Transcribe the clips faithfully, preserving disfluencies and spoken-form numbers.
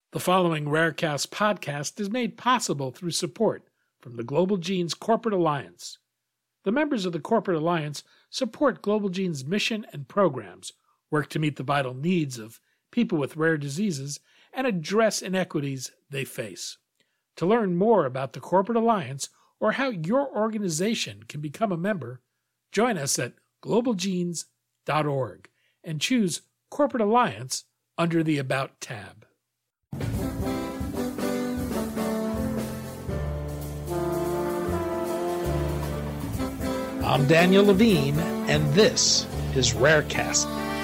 The following Rarecast podcast is made possible through support from the Global Genes Corporate Alliance. The members of the Corporate Alliance support Global Genes' mission and programs, work to meet the vital needs of people with rare diseases, and address inequities they face. To learn more about the Corporate Alliance or how your organization can become a member, join us at global genes dot org and choose Corporate Alliance under the About tab. I'm Daniel Levine, and this is Rarecast.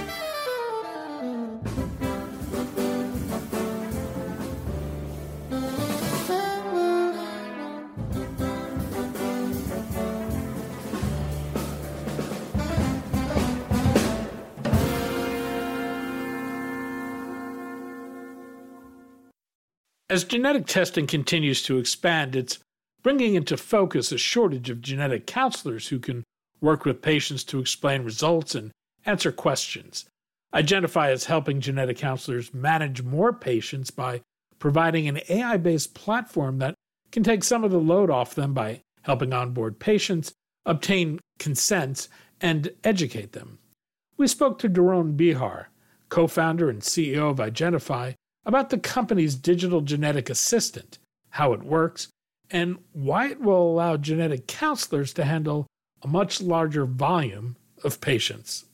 As genetic testing continues to expand, it's bringing into focus a shortage of genetic counselors who can work with patients to explain results and answer questions. Identify is helping genetic counselors manage more patients by providing an A I-based platform that can take some of the load off them by helping onboard patients, obtain consents, and educate them. We spoke to Doron Behar, co-founder and C E O of Identify, about the company's digital genetic assistant, how it works, and why it will allow genetic counselors to handle a much larger volume of patients.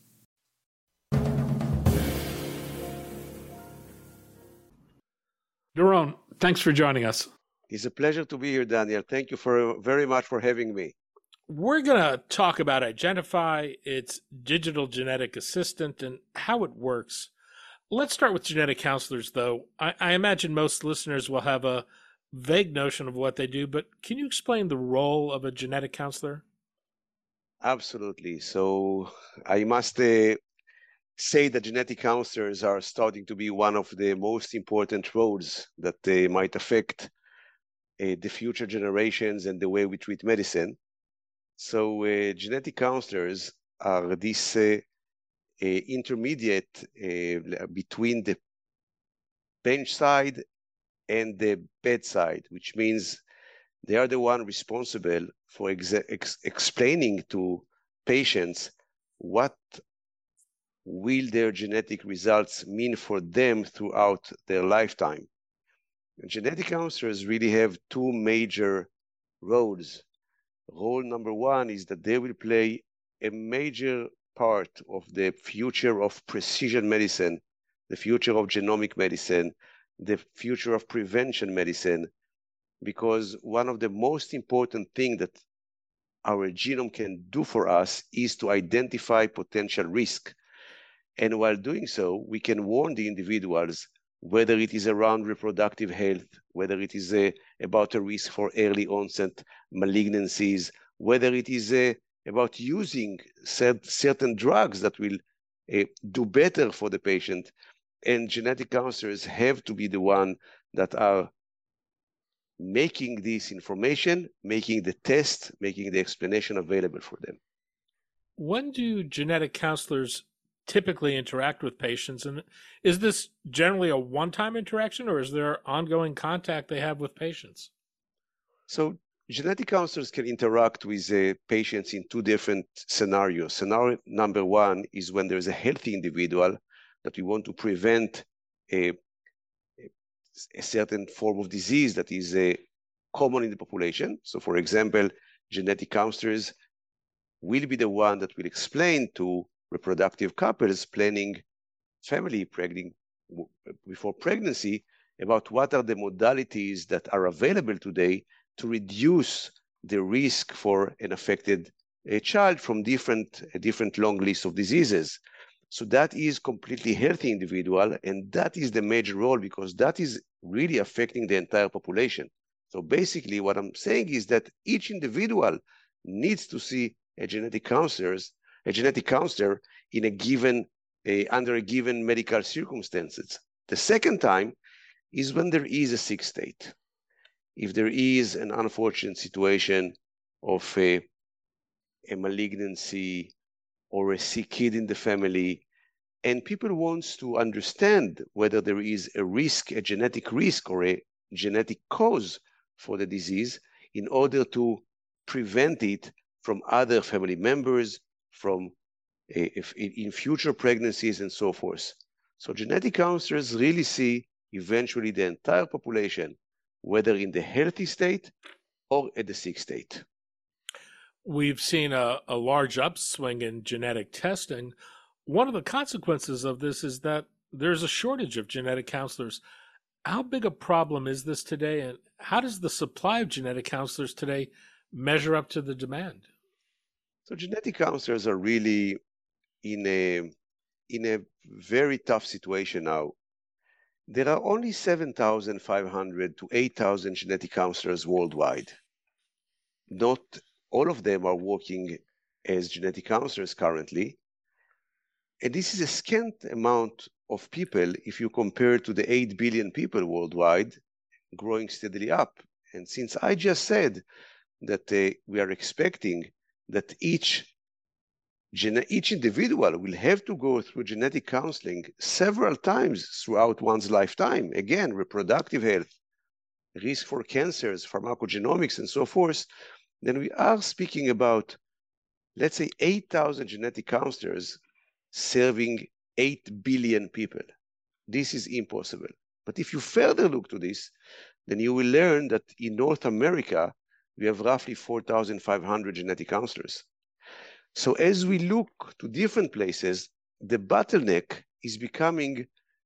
Doron, thanks for joining us. It's a pleasure to be here, Daniel. Thank you for very much for having me. We're going to talk about Identify, its digital genetic assistant, and how it works. Let's start with genetic counselors, though. I, I imagine most listeners will have a vague notion of what they do, but can you explain the role of a genetic counselor? Absolutely. So I must uh, say that genetic counselors are starting to be one of the most important roles that uh, might affect uh, the future generations and the way we treat medicine. So uh, genetic counselors are this uh, uh, intermediate uh, between the bench side and the bedside, which means they are the one responsible for ex ex explaining to patients what will their genetic results mean for them throughout their lifetime. And genetic counselors really have two major roles. Role number one is that they will play a major part of the future of precision medicine, the future of genomic medicine, the future of prevention medicine, because one of the most important things that our genome can do for us is to identify potential risk. And while doing so, we can warn the individuals, whether it is around reproductive health, whether it is uh, about a risk for early onset malignancies, whether it is uh, about using cert certain drugs that will uh, do better for the patient. And genetic counselors have to be the one that are making this information, making the test, making the explanation available for them. When do genetic counselors typically interact with patients? And is this generally a one-time interaction, or is there ongoing contact they have with patients? So genetic counselors can interact with uh, patients in two different scenarios. Scenario number one is when there's a healthy individual that we want to prevent a a certain form of disease that is uh, common in the population. So for example, genetic counselors will be the one that will explain to reproductive couples planning family pregnant before pregnancy about what are the modalities that are available today to reduce the risk for an affected uh, child from different, uh, different long lists of diseases. So that is completely healthy individual, and that is the major role because that is really affecting the entire population. So basically what I'm saying is that each individual needs to see a genetic counselors, a genetic counselor in a given, uh, under a given medical circumstances. The second time is when there is a sick state. If there is an unfortunate situation of a, a malignancy or a sick kid in the family, And people want to understand whether there is a risk, a genetic risk, or a genetic cause for the disease in order to prevent it from other family members, from uh, if, in future pregnancies and so forth. So genetic counselors really see eventually the entire population, whether in the healthy state or at the sick state. We've seen a, a large upswing in genetic testing. One of the consequences of this is that there's a shortage of genetic counselors. How big a problem is this today, and how does the supply of genetic counselors today measure up to the demand? So genetic counselors are really in a, in a very tough situation now. There are only seven thousand five hundred to eight thousand genetic counselors worldwide. Not all of them are working as genetic counselors currently. And this is a scant amount of people if you compare to the eight billion people worldwide, growing steadily up. And since I just said that uh, we are expecting that each, each individual will have to go through genetic counseling several times throughout one's lifetime, again, reproductive health, risk for cancers, pharmacogenomics, and so forth, then we are speaking about, let's say, eight thousand genetic counselors serving eight billion people. This is impossible. But if you further look to this, then you will learn that in North America, we have roughly four thousand five hundred genetic counselors. So as we look to different places, the bottleneck is becoming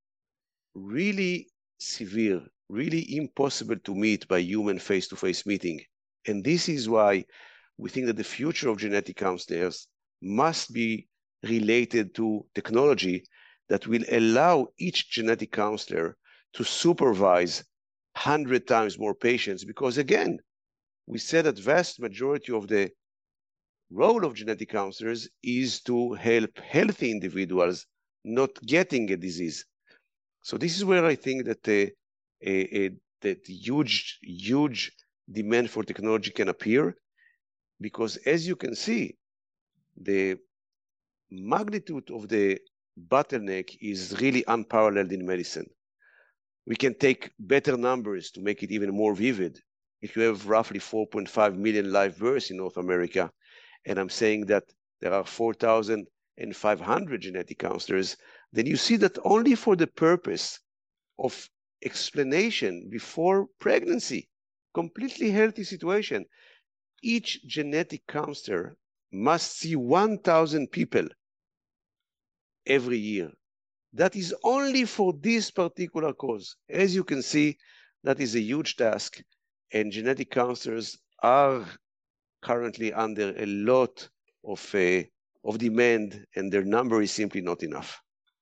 really severe, really impossible to meet by human face-to-face meeting. And this is why we think that the future of genetic counselors must be related to technology that will allow each genetic counselor to supervise one hundred times more patients. Because again, we said that vast majority of the role of genetic counselors is to help healthy individuals not getting a disease. So this is where I think that the, a, a, that huge, huge demand for technology can appear, because as you can see, the magnitude of the bottleneck is really unparalleled in medicine. We can take better numbers to make it even more vivid. If you have roughly four point five million live births in North America, and I'm saying that there are four thousand five hundred genetic counselors, then you see that only for the purpose of explanation before pregnancy, completely healthy situation, each genetic counselor must see one thousand people every year. That is only for this particular cause. As you can see, that is a huge task, and genetic counselors are currently under a lot of, uh, of demand, and their number is simply not enough.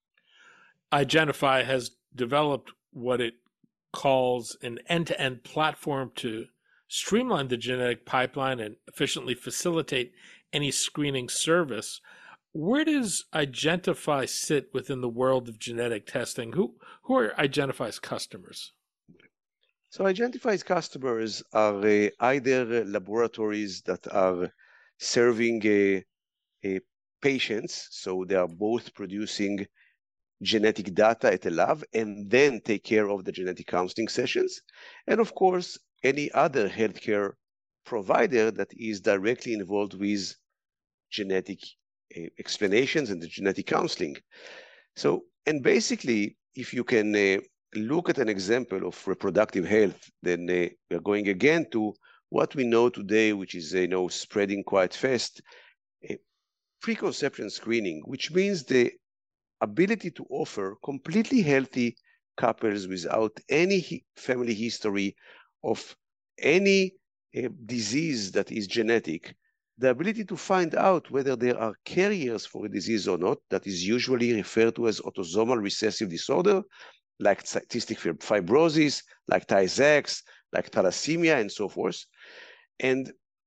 Igenify has developed what it calls an end-to-end platform to streamline the genetic pipeline and efficiently facilitate any screening service. Where does Igenify sit within the world of genetic testing? Who, who are Igenify's customers? So Igenify's customers are uh, either laboratories that are serving uh, uh, patients, so they are both producing genetic data at a lab and then take care of the genetic counseling sessions. And of course, any other healthcare provider that is directly involved with genetic uh, explanations and the genetic counseling. So, and basically, if you can uh, look at an example of reproductive health, then uh, we're going again to what we know today, which is uh, you know, spreading quite fast, uh, preconception screening, which means the ability to offer completely healthy couples without any family history of any uh, disease that is genetic, the ability to find out whether there are carriers for a disease or not, that is usually referred to as autosomal recessive disorder, like cystic fibrosis, like Tay Sachs, like thalassemia, and so forth. And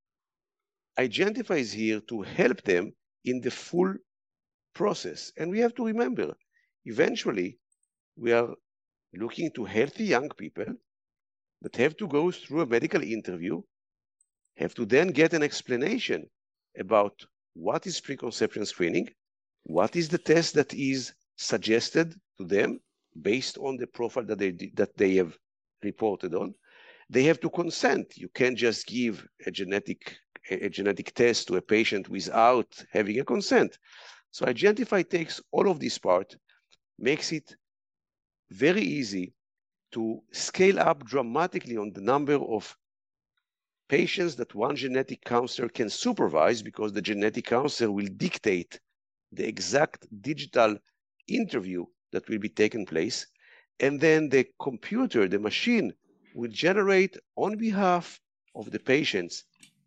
Igenify is here to help them in the full process. And we have to remember, eventually, we are looking to healthy young people that have to go through a medical interview, have to then get an explanation about what is preconception screening, what is the test that is suggested to them based on the profile that they, that they have reported on. They have to consent. You can't just give a genetic, a genetic test to a patient without having a consent. So Identify takes all of this part, makes it very easy to scale up dramatically on the number of patients that one genetic counselor can supervise, because the genetic counselor will dictate the exact digital interview that will be taking place. And then the computer, the machine, will generate on behalf of the patients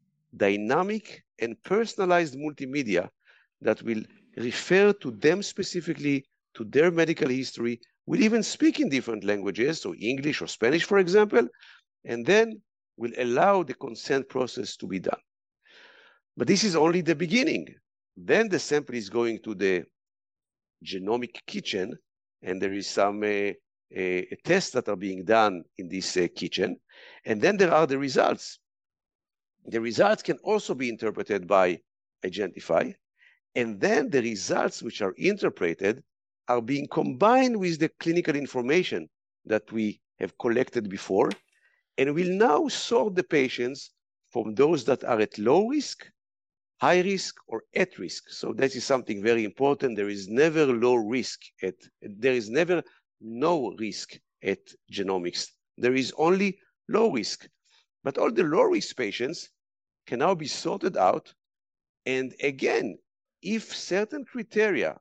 dynamic and personalized multimedia that will refer to them specifically, to their medical history, will even speak in different languages, so English or Spanish, for example, and then will allow the consent process to be done. But this is only the beginning. Then the sample is going to the genomic kitchen, and there is some uh, uh, tests that are being done in this uh, kitchen, and then there are the results. The results can also be interpreted by Identify, and then the results which are interpreted are being combined with the clinical information that we have collected before, and will now sort the patients from those that are at low risk, high risk, or at risk. So that is something very important. There is never low risk at, there is never no risk at genomics. There is only low risk. But all the low risk patients can now be sorted out. And again, if certain criteria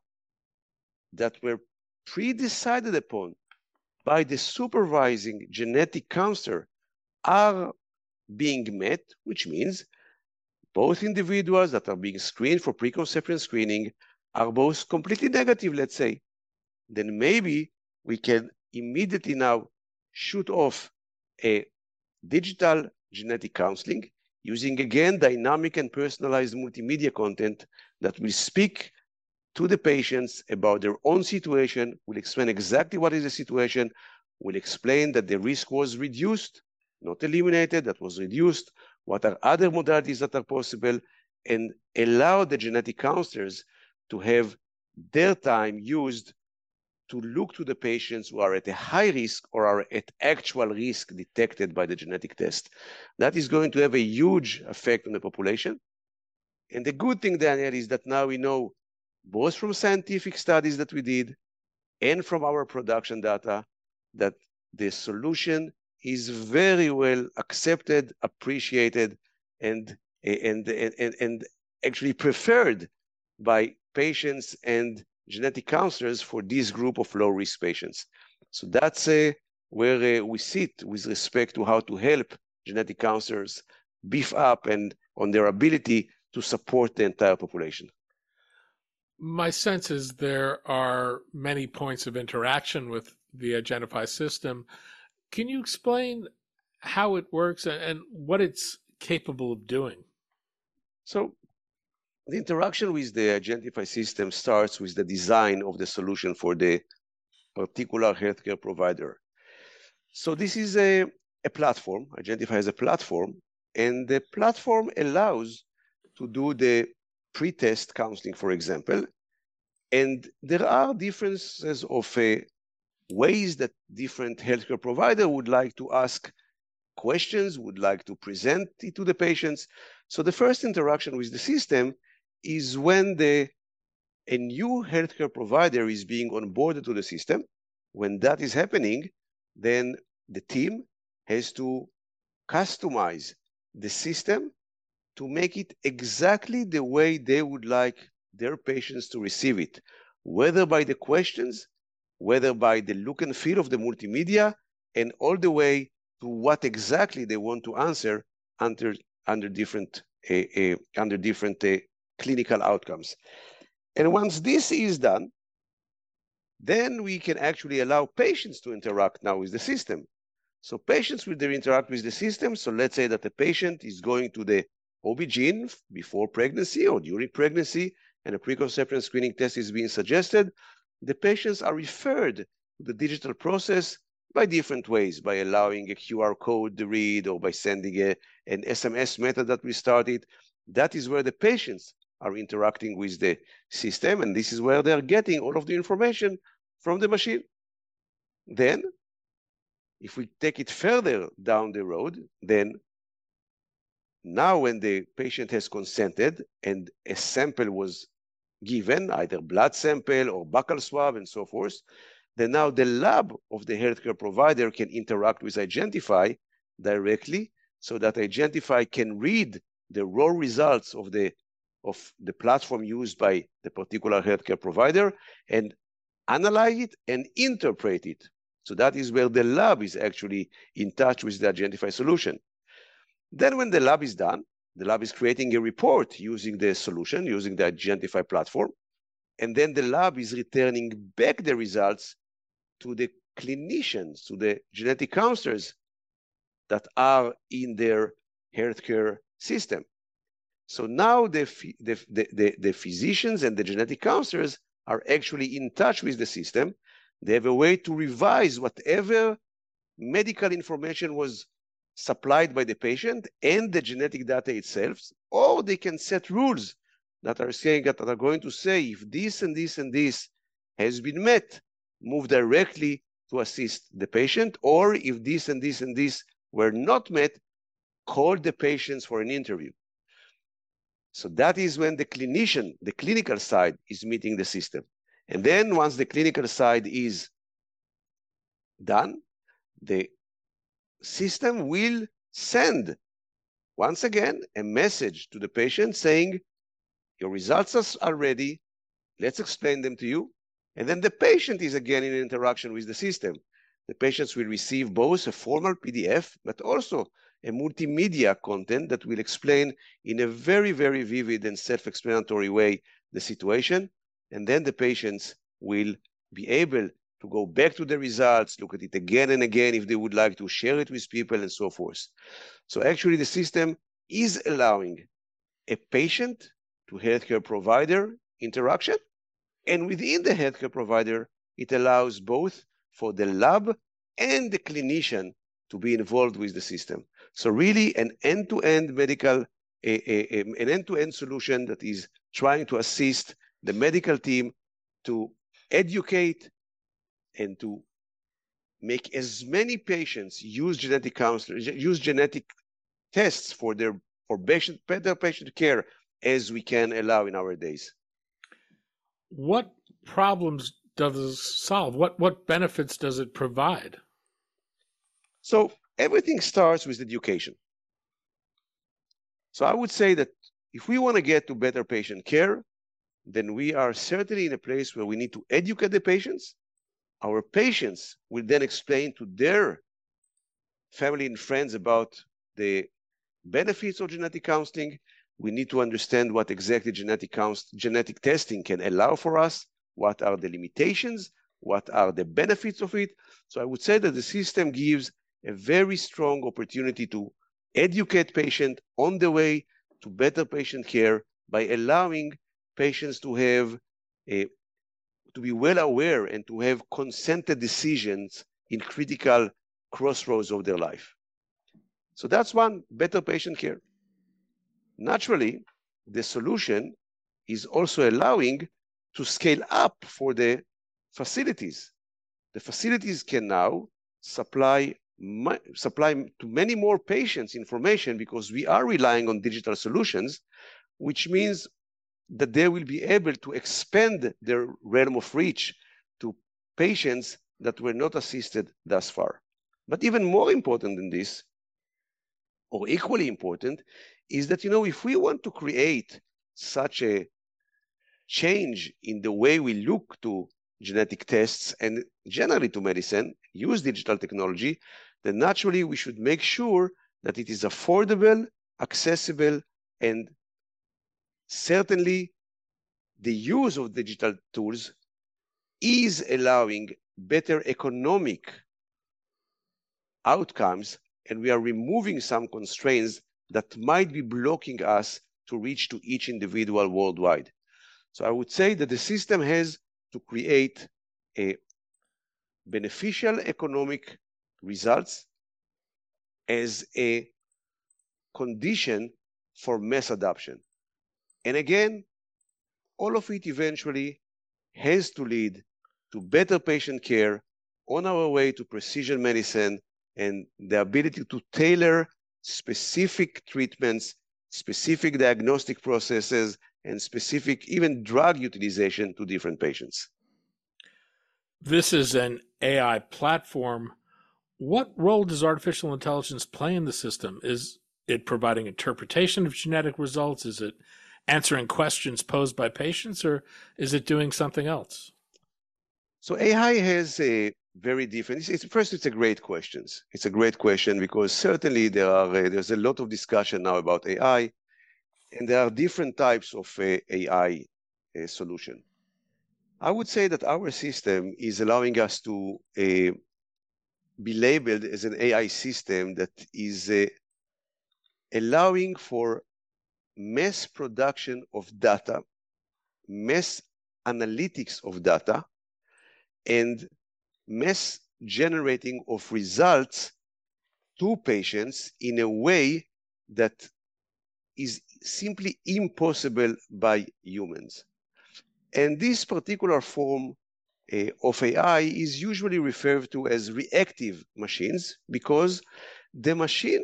that were pre-decided upon by the supervising genetic counselor are being met, which means both individuals that are being screened for preconception screening are both completely negative, let's say, then maybe we can immediately now shoot off a digital genetic counseling using, again, dynamic and personalized multimedia content that will speak to the patients about their own situation, will explain exactly what is the situation, will explain that the risk was reduced, not eliminated, that was reduced, what are other modalities that are possible, and allow the genetic counselors to have their time used to look to the patients who are at a high risk or are at actual risk detected by the genetic test. That is going to have a huge effect on the population. And the good thing, Daniel, is that now we know, both from scientific studies that we did and from our production data, that the solution is very well accepted, appreciated, and, and, and, and actually preferred by patients and genetic counselors for this group of low-risk patients. So that's uh, where uh, we sit with respect to how to help genetic counselors beef up and on their ability to support the entire population. My sense is there are many points of interaction with the Identify system. Can you explain how it works and what it's capable of doing? So the interaction with the Identify system starts with the design of the solution for the particular healthcare provider. So this is a, a platform. Identify is a platform, and the platform allows to do the pre-test counseling, for example. And there are differences of uh, ways that different healthcare provider would like to ask questions, would like to present it to the patients. So the first interaction with the system is when the a new healthcare provider is being onboarded to the system. When that is happening, then the team has to customize the system to make it exactly the way they would like their patients to receive it, whether by the questions, whether by the look and feel of the multimedia, and all the way to what exactly they want to answer under, under different, uh, uh, under different uh, clinical outcomes. And once this is done, then we can actually allow patients to interact now with the system. So patients will interact with the system. So let's say that the patient is going to the O B G Y N before pregnancy or during pregnancy, and a preconception screening test is being suggested. The patients are referred to the digital process by different ways, by allowing a Q R code to read or by sending a, an S M S method that we started. That is where the patients are interacting with the system, and this is where they're getting all of the information from the machine. Then, if we take it further down the road, then now when the patient has consented and a sample was given, either blood sample or buccal swab and so forth, then now the lab of the healthcare provider can interact with Igentify directly, so that Igentify can read the raw results of the, of the platform used by the particular healthcare provider and analyze it and interpret it. So that is where the lab is actually in touch with the Igentify solution. Then when the lab is done, the lab is creating a report using the solution, using the Igentify platform, and then the lab is returning back the results to the clinicians, to the genetic counselors that are in their healthcare system. So now the, the, the, the physicians and the genetic counselors are actually in touch with the system. They have a way to revise whatever medical information was supplied by the patient and the genetic data itself, or they can set rules that are saying that are going to say if this and this and this has been met, move directly to assist the patient, or if this and this and this were not met, call the patients for an interview. So that is when the clinician, the clinical side, is meeting the system. And then once the clinical side is done, the system will send, once again, a message to the patient saying, your results are ready, let's explain them to you. And then the patient is again in interaction with the system. The patients will receive both a formal P D F, but also a multimedia content that will explain in a very, very vivid and self-explanatory way the situation. And then the patients will be able to go back to the results, look at it again and again if they would like to, share it with people and so forth. So actually the system is allowing a patient to healthcare provider interaction, and within the healthcare provider, it allows both for the lab and the clinician to be involved with the system. So really an end-to-end medical, a, a, a, an end-to-end solution that is trying to assist the medical team to educate and to make as many patients use genetic counselors, use genetic tests for their for patient, better patient care as we can allow in our days. What problems does it solve? What what benefits does it provide? So everything starts with education. So I would say that if we want to get to better patient care, then we are certainly in a place where we need to educate the patients. Our patients will then explain to their family and friends about the benefits of genetic counseling. We need to understand what exactly genetic genetic testing can allow for us, what are the limitations, what are the benefits of it. So I would say that the system gives a very strong opportunity to educate patients on the way to better patient care by allowing patients to have a, to be well aware and to have consented decisions in critical crossroads of their life. So that's one, better patient care. Naturally, the solution is also allowing to scale up for the facilities. The facilities can now supply, supply to many more patients information because we are relying on digital solutions, which means that they will be able to expand their realm of reach to patients that were not assisted thus far. But even more important than this, or equally important, is that, you know, if we want to create such a change in the way we look to genetic tests and generally to medicine, use digital technology, then naturally we should make sure that it is affordable, accessible, and certainly the use of digital tools is allowing better economic outcomes, and we are removing some constraints that might be blocking us to reach to each individual worldwide. So I would say that the system has to create a beneficial economic results as a condition for mass adoption. And again, all of it eventually has to lead to better patient care on our way to precision medicine and the ability to tailor specific treatments, specific diagnostic processes, and specific even drug utilization to different patients. This is an A I platform. What role does artificial intelligence play in the system? Is it providing interpretation of genetic results? Is it answering questions posed by patients, or is it doing something else? So A I has a very different, it's, it's, first, it's a great question. It's a great question because certainly there are, uh, there's a lot of discussion now about A I, and there are different types of uh, A I uh, solution. I would say that our system is allowing us to uh, be labeled as an A I system that is uh, allowing for mass production of data, mass analytics of data, and mass generating of results to patients in a way that is simply impossible by humans. And this particular form uh, of A I is usually referred to as reactive machines because the machine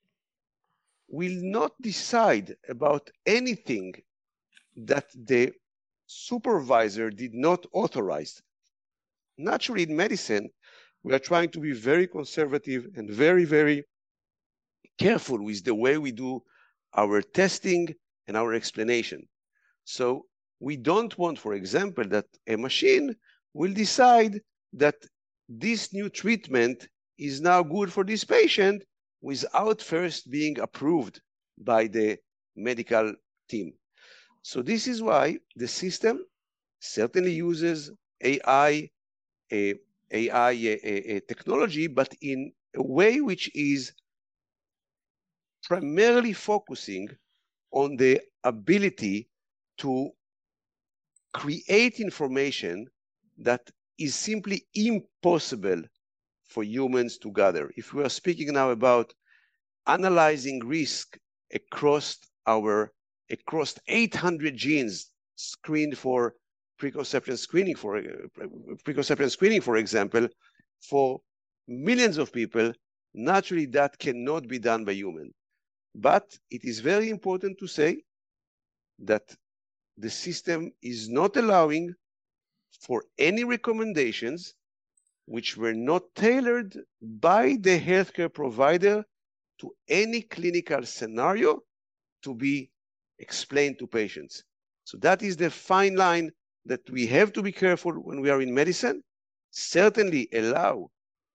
will not decide about anything that the supervisor did not authorize. Naturally, in medicine, we are trying to be very conservative and very, very careful with the way we do our testing and our explanation. So we don't want, for example, that a machine will decide that this new treatment is now good for this patient without first being approved by the medical team. So this is why the system certainly uses A I, a, A I a, a technology, but in a way which is primarily focusing on the ability to create information that is simply impossible for humans to gather. If we are speaking now about analyzing risk across our across eight hundred genes screened for preconception screening, for uh, preconception screening, for example, for millions of people, naturally that cannot be done by human. But it is very important to say that the system is not allowing for any recommendations which were not tailored by the healthcare provider to any clinical scenario to be explained to patients. So that is the fine line that we have to be careful when we are in medicine. Certainly allow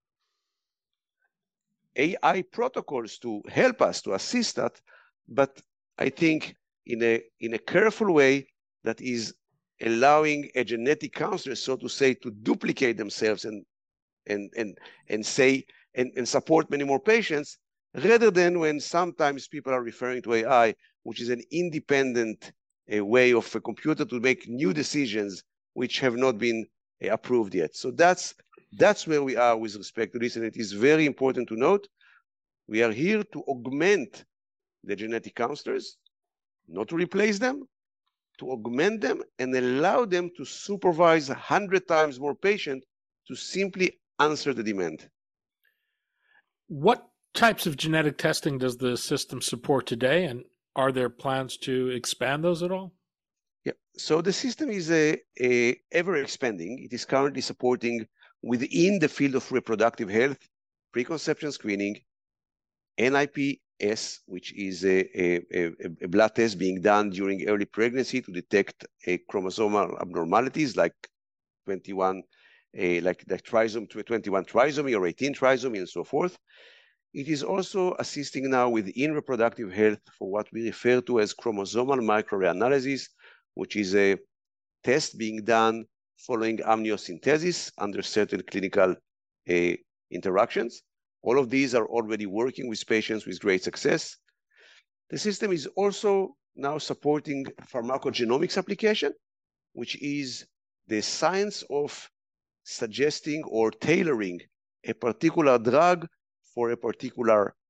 A I protocols to help us, to assist that, but I think in a, in a careful way that is allowing a genetic counselor, so to say, to duplicate themselves and, and, and, and say, and, and support many more patients, rather than when sometimes people are referring to A I, which is an independent uh, way of a computer to make new decisions which have not been uh, approved yet. So that's, that's where we are with respect to this, and it is very important to note, we are here to augment the genetic counselors, not to replace them, to augment them and allow them to supervise a hundred times more patients to simply answer the demand. What types of genetic testing does the system support today, and are there plans to expand those at all? Yeah, so the system is a, a ever expanding. It is currently supporting within the field of reproductive health, preconception screening, N I P S, which is a, a, a blood test being done during early pregnancy to detect a chromosomal abnormalities like twenty-one, a, like, like trisomy, twenty-one trisomy or eighteen trisomy and so forth. It is also assisting now within reproductive health for what we refer to as chromosomal microreanalysis, which is a test being done following amniocentesis under certain clinical uh, interactions. All of these are already working with patients with great success. The system is also now supporting pharmacogenomics application, which is the science of suggesting or tailoring a particular drug for a particular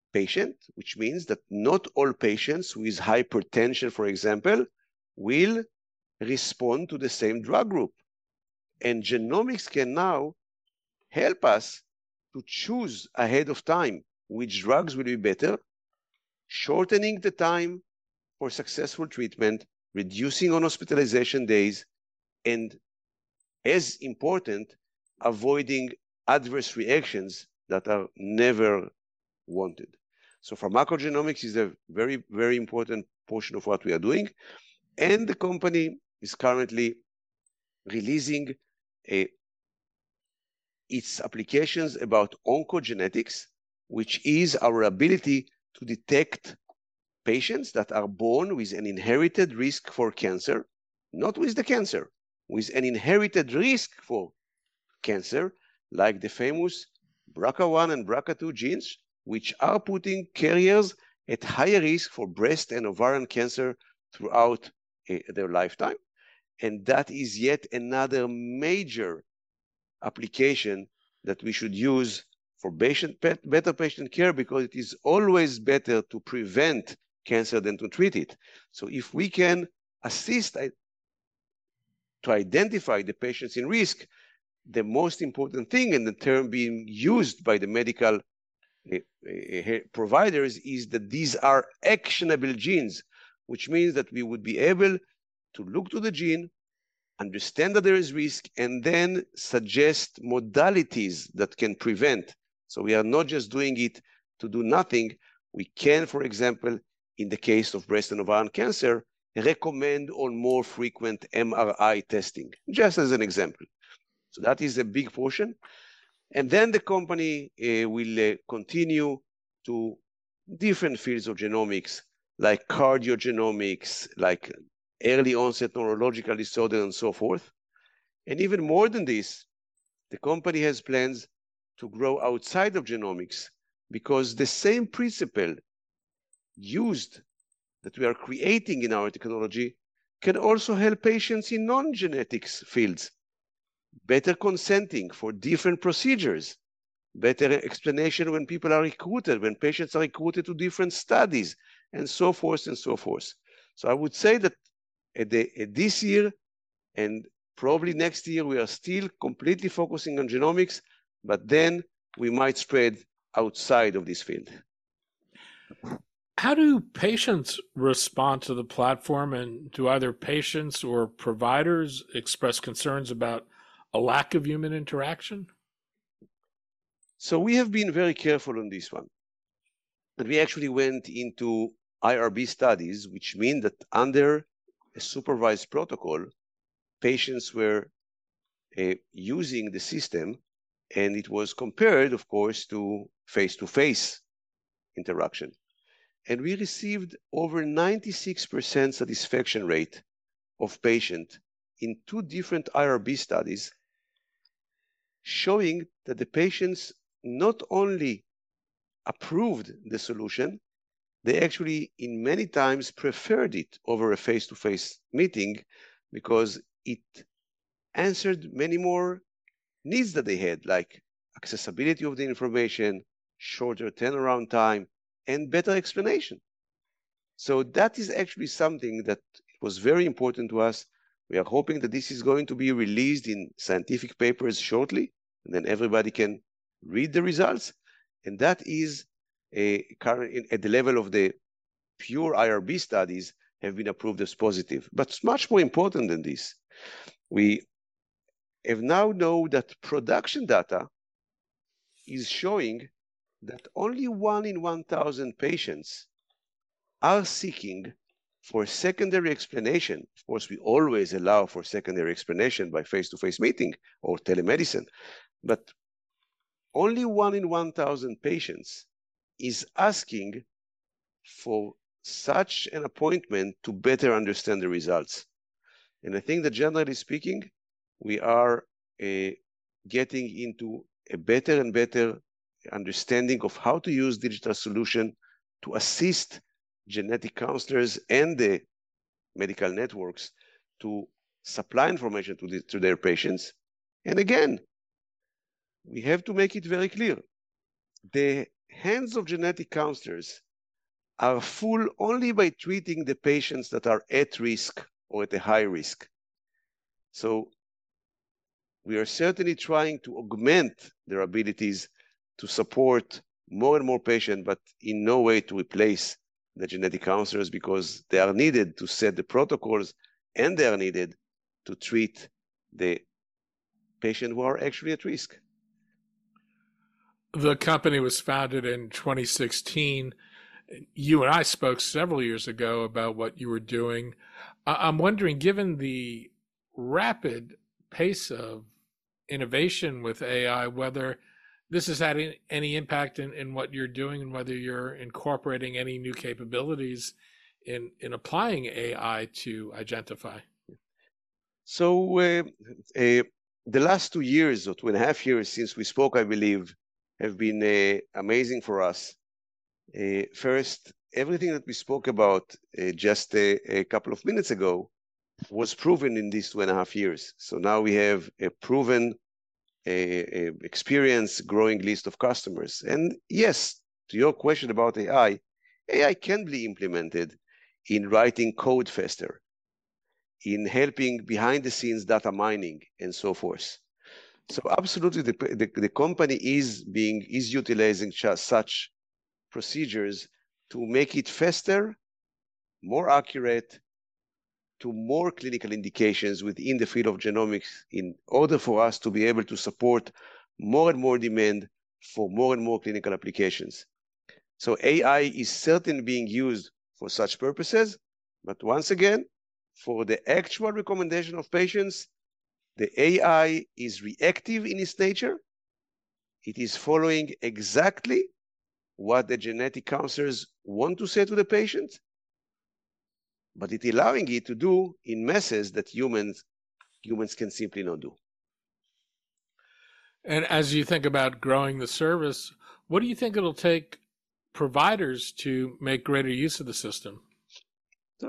patient, which means that not all patients with hypertension, for example, will respond to the same drug group. And genomics can now help us to choose ahead of time which drugs will be better, shortening the time for successful treatment, reducing on hospitalization days, and as important, avoiding adverse reactions that are never wanted. So pharmacogenomics is a very, very important portion of what we are doing. And the company is currently releasing a, its applications about oncogenetics, which is our ability to detect patients that are born with an inherited risk for cancer, not with the cancer, with an inherited risk for cancer, like the famous B R C A one and B R C A two genes, which are putting carriers at higher risk for breast and ovarian cancer throughout uh, their lifetime. And that is yet another major application that we should use for patient, better patient care, because it is always better to prevent cancer than to treat it. So if we can assist to identify the patients in risk, the most important thing, and the term being used by the medical uh, uh, providers, is that these are actionable genes, which means that we would be able to look to the gene, understand that there is risk, and then suggest modalities that can prevent. So we are not just doing it to do nothing. We can, for example, in the case of breast and ovarian cancer, recommend on more frequent M R I testing, just as an example. So that is a big portion. And then the company uh, will uh, continue to different fields of genomics, like cardiogenomics, like early onset neurological disorder, and so forth. And even more than this, the company has plans to grow outside of genomics, because the same principle used that we are creating in our technology can also help patients in non-genetics fields. Better consenting for different procedures, better explanation when people are recruited, when patients are recruited to different studies, and so forth and so forth. So I would say that at, the, at this year and probably next year, we are still completely focusing on genomics, but then we might spread outside of this field. How do patients respond to the platform, and do either patients or providers express concerns about a lack of human interaction? So we have been very careful on this one. And we actually went into I R B studies, which mean that under a supervised protocol, patients were uh, using the system, and it was compared, of course, to face-to-face interaction. And we received over ninety-six percent satisfaction rate of patient in two different I R B studies, showing that the patients not only approved the solution, they actually in many times preferred it over a face-to-face meeting, because it answered many more needs that they had, like accessibility of the information, shorter turnaround time, and better explanation. So that is actually something that was very important to us. We are hoping that this is going to be released in scientific papers shortly, and then everybody can read the results. And that is a current at the level of the pure I R B studies have been approved as positive. But it's much more important than this. We have now know that production data is showing that only one in one thousand patients are seeking for secondary explanation. Of course, we always allow for secondary explanation by face-to-face meeting or telemedicine, but only one in one thousand patients is asking for such an appointment to better understand the results. And I think that generally speaking, we are uh, getting into a better and better understanding of how to use digital solution to assist genetic counselors and the medical networks to supply information to, the, to their patients. And again, we have to make it very clear. The hands of genetic counselors are full only by treating the patients that are at risk or at a high risk. So we are certainly trying to augment their abilities to support more and more patients, but in no way to replace the genetic counselors, because they are needed to set the protocols and they are needed to treat the patient who are actually at risk. The company was founded in twenty sixteen. You and I spoke several years ago about what you were doing. I'm wondering, given the rapid pace of innovation with A I, whether this has had any impact in, in what you're doing and whether you're incorporating any new capabilities in, in applying A I to Igentify. So uh, uh, the last two years or two and a half years since we spoke, I believe, have been uh, amazing for us. Uh, first, everything that we spoke about uh, just a, a couple of minutes ago was proven in these two and a half years. So now we have a proven a, a experience, growing list of customers. And yes, to your question about A I, A I can be implemented in writing code faster, in helping behind the scenes data mining and so forth. So absolutely, the, the, the company is being is utilizing such procedures to make it faster, more accurate, to more clinical indications within the field of genomics, in order for us to be able to support more and more demand for more and more clinical applications. So A I is certainly being used for such purposes, but once again, for the actual recommendation of patients, the A I is reactive in its nature. It is following exactly what the genetic counselors want to say to the patient, but it's allowing it to do in masses that humans humans can simply not do. And as you think about growing the service, what do you think it'll take providers to make greater use of the system? So,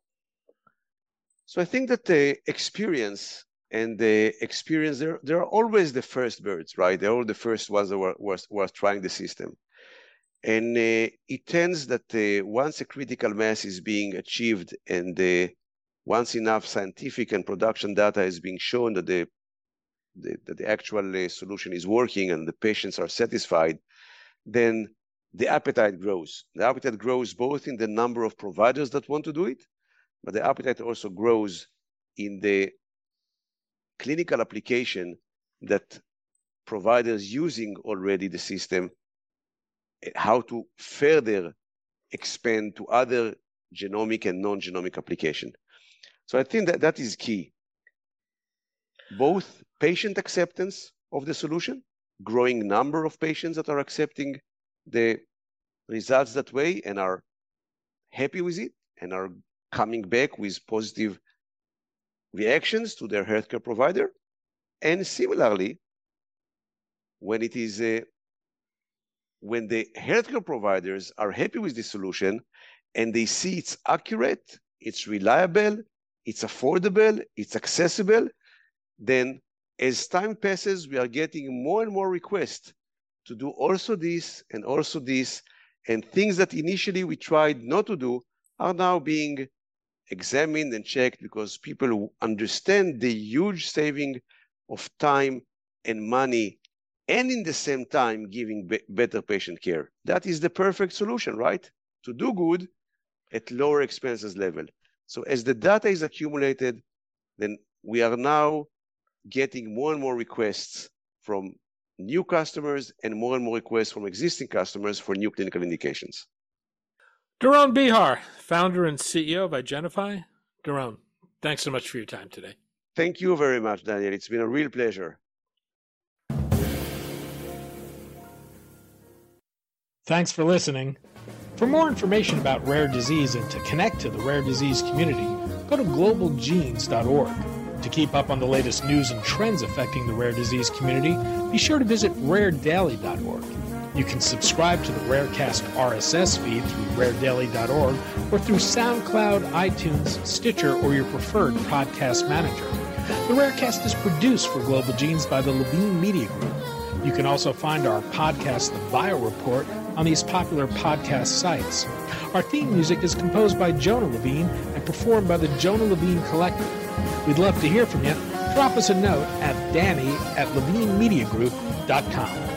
so I think that the experience and the experience, they're, they're always the first birds, right? They're all the first ones that were, were, were trying the system. And uh, it tends that uh, once a critical mass is being achieved and uh, once enough scientific and production data is being shown that the, the, that the actual uh, solution is working and the patients are satisfied, then the appetite grows. The appetite grows both in the number of providers that want to do it, but the appetite also grows in the clinical application that providers using already the system, how to further expand to other genomic and non-genomic application. So I think that that is key. Both patient acceptance of the solution, growing number of patients that are accepting the results that way and are happy with it and are coming back with positive reactions to their healthcare provider. And similarly, when it is a when the healthcare providers are happy with the solution and they see it's accurate, it's reliable, it's affordable, it's accessible, then as time passes, we are getting more and more requests to do also this and also this, and things that initially we tried not to do are now being examined and checked because people understand the huge saving of time and money, and in the same time giving be better patient care. That is the perfect solution, right? To do good at lower expenses level. So as the data is accumulated, then we are now getting more and more requests from new customers and more and more requests from existing customers for new clinical indications. Doron Behar, founder and C E O of Igentify. Doron, thanks so much for your time today. Thank you very much, Daniel. It's been a real pleasure. Thanks for listening. For more information about rare disease and to connect to the rare disease community, go to global genes dot org. To keep up on the latest news and trends affecting the rare disease community, be sure to visit rare daily dot org. You can subscribe to the Rarecast R S S feed through rare daily dot org or through SoundCloud, iTunes, Stitcher, or your preferred podcast manager. The Rarecast is produced for Global Genes by the Levine Media Group. You can also find our podcast, The Bio Report, on these popular podcast sites. Our theme music is composed by Jonah Levine and performed by the Jonah Levine Collective. We'd love to hear from you. Drop us a note at danny at levine media group dot com.